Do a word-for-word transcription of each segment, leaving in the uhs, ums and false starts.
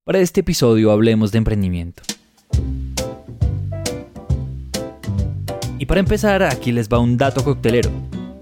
Para este episodio hablemos de emprendimiento. Y para empezar, aquí les va un dato coctelero.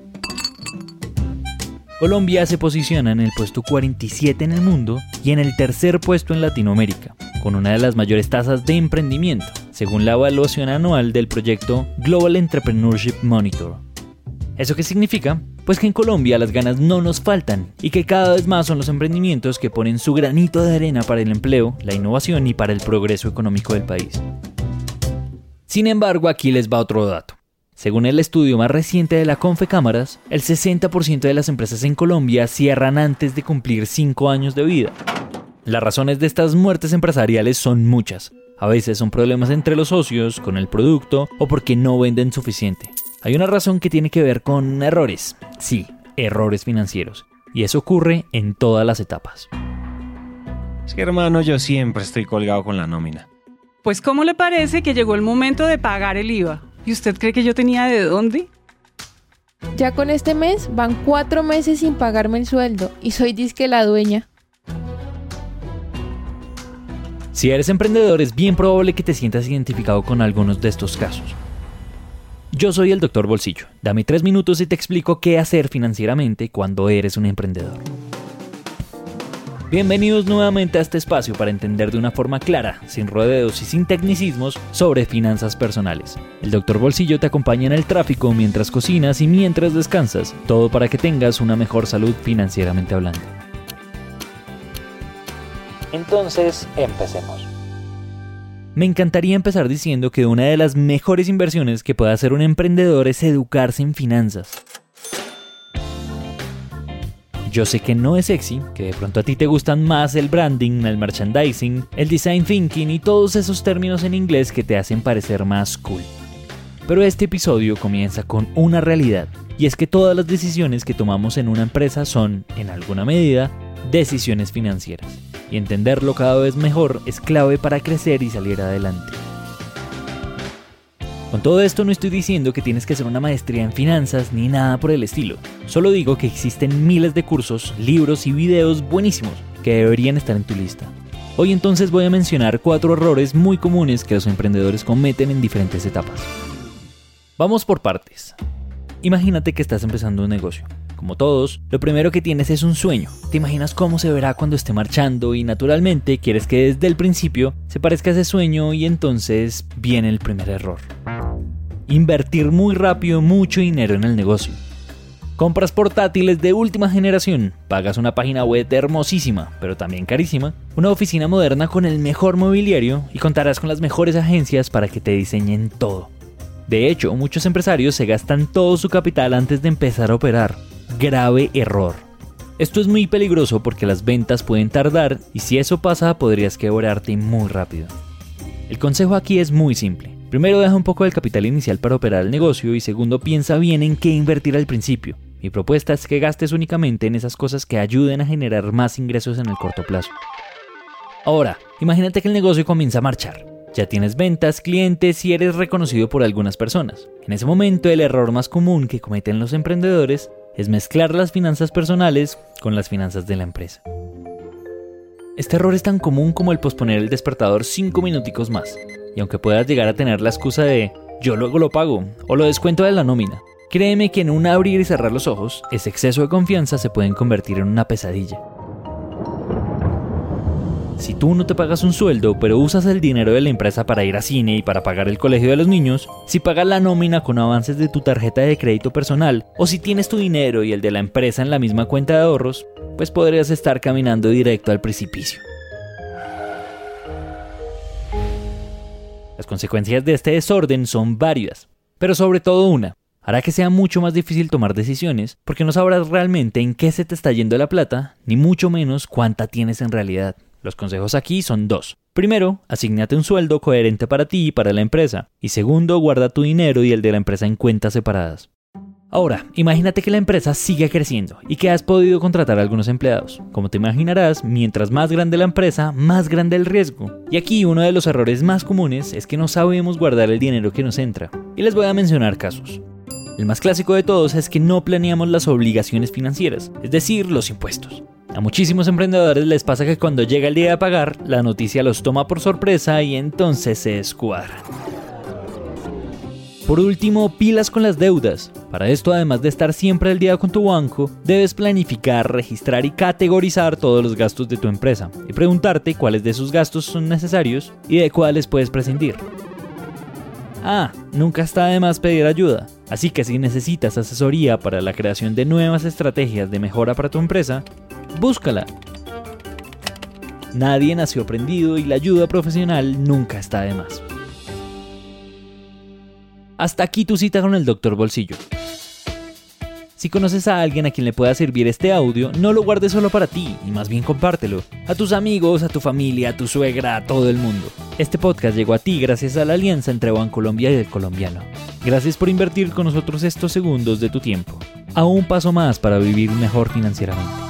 Colombia se posiciona en el puesto cuarenta y siete en el mundo y en el tercer puesto en Latinoamérica, con una de las mayores tasas de emprendimiento, según la evaluación anual del proyecto Global Entrepreneurship Monitor. ¿Eso qué significa? Pues que en Colombia las ganas no nos faltan y que cada vez más son los emprendimientos que ponen su granito de arena para el empleo, la innovación y para el progreso económico del país. Sin embargo, aquí les va otro dato. Según el estudio más reciente de la Confecámaras, el sesenta por ciento de las empresas en Colombia cierran antes de cumplir cinco años de vida. Las razones de estas muertes empresariales son muchas. A veces son problemas entre los socios, con el producto o porque no venden suficiente. Hay una razón que tiene que ver con errores. Sí, errores financieros. Y eso ocurre en todas las etapas. Es que, hermano, yo siempre estoy colgado con la nómina. Pues, ¿cómo le parece que llegó el momento de pagar el I V A? ¿Y usted cree que yo tenía de dónde? Ya con este mes van cuatro meses sin pagarme el sueldo y soy disque la dueña. Si eres emprendedor, es bien probable que te sientas identificado con algunos de estos casos. Yo soy el doctor Bolsillo. Dame tres minutos y te explico qué hacer financieramente cuando eres un emprendedor. Bienvenidos nuevamente a este espacio para entender de una forma clara, sin rodeos y sin tecnicismos, sobre finanzas personales. El doctor Bolsillo te acompaña en el tráfico mientras cocinas y mientras descansas, todo para que tengas una mejor salud financieramente hablando. Entonces, empecemos. Me encantaría empezar diciendo que una de las mejores inversiones que puede hacer un emprendedor es educarse en finanzas. Yo sé que no es sexy, que de pronto a ti te gustan más el branding, el merchandising, el design thinking y todos esos términos en inglés que te hacen parecer más cool. Pero este episodio comienza con una realidad, y es que todas las decisiones que tomamos en una empresa son, en alguna medida, decisiones financieras. Y entenderlo cada vez mejor es clave para crecer y salir adelante. Con todo esto no estoy diciendo que tienes que hacer una maestría en finanzas ni nada por el estilo. Solo digo que existen miles de cursos, libros y videos buenísimos que deberían estar en tu lista. Hoy entonces voy a mencionar cuatro errores muy comunes que los emprendedores cometen en diferentes etapas. Vamos por partes. Imagínate que estás empezando un negocio. Como todos, lo primero que tienes es un sueño. Te imaginas cómo se verá cuando esté marchando y naturalmente quieres que desde el principio se parezca a ese sueño y entonces viene el primer error. Invertir muy rápido mucho dinero en el negocio. Compras portátiles de última generación, pagas una página web hermosísima, pero también carísima, una oficina moderna con el mejor mobiliario y contarás con las mejores agencias para que te diseñen todo. De hecho, muchos empresarios se gastan todo su capital antes de empezar a operar. Grave error. Esto es muy peligroso porque las ventas pueden tardar y si eso pasa podrías quebrarte muy rápido. El consejo aquí es muy simple. Primero, deja un poco del capital inicial para operar el negocio y segundo, piensa bien en qué invertir al principio. Mi propuesta es que gastes únicamente en esas cosas que ayuden a generar más ingresos en el corto plazo. Ahora, imagínate que el negocio comienza a marchar. Ya tienes ventas, clientes y eres reconocido por algunas personas. En ese momento, el error más común que cometen los emprendedores es mezclar las finanzas personales con las finanzas de la empresa. Este error es tan común como el posponer el despertador cinco minuticos más. Y aunque puedas llegar a tener la excusa de yo luego lo pago o lo descuento de la nómina, créeme que en un abrir y cerrar los ojos, ese exceso de confianza se pueden convertir en una pesadilla. Si tú no te pagas un sueldo, pero usas el dinero de la empresa para ir a cine y para pagar el colegio de los niños, si pagas la nómina con avances de tu tarjeta de crédito personal, o si tienes tu dinero y el de la empresa en la misma cuenta de ahorros, pues podrías estar caminando directo al precipicio. Las consecuencias de este desorden son varias, pero sobre todo una. Hará que sea mucho más difícil tomar decisiones porque no sabrás realmente en qué se te está yendo la plata, ni mucho menos cuánta tienes en realidad. Los consejos aquí son dos. Primero, asígnate un sueldo coherente para ti y para la empresa. Y segundo, guarda tu dinero y el de la empresa en cuentas separadas. Ahora, imagínate que la empresa sigue creciendo y que has podido contratar a algunos empleados. Como te imaginarás, mientras más grande la empresa, más grande el riesgo. Y aquí uno de los errores más comunes es que no sabemos guardar el dinero que nos entra. Y les voy a mencionar casos. El más clásico de todos es que no planeamos las obligaciones financieras, es decir, los impuestos. A muchísimos emprendedores les pasa que cuando llega el día de pagar, la noticia los toma por sorpresa y entonces se descuadran. Por último, pilas con las deudas. Para esto, además de estar siempre al día con tu banco, debes planificar, registrar y categorizar todos los gastos de tu empresa y preguntarte cuáles de esos gastos son necesarios y de cuáles puedes prescindir. Ah, nunca está de más pedir ayuda, así que si necesitas asesoría para la creación de nuevas estrategias de mejora para tu empresa, búscala. Nadie nació aprendido y la ayuda profesional nunca está de más. Hasta aquí tu cita con el doctor Bolsillo. Si conoces a alguien a quien le pueda servir este audio, no lo guardes solo para ti, y más bien compártelo. A tus amigos, a tu familia, a tu suegra, a todo el mundo. Este podcast llegó a ti gracias a la alianza entre Bancolombia y El Colombiano. Gracias por invertir con nosotros estos segundos de tu tiempo. A un paso más para vivir mejor financieramente.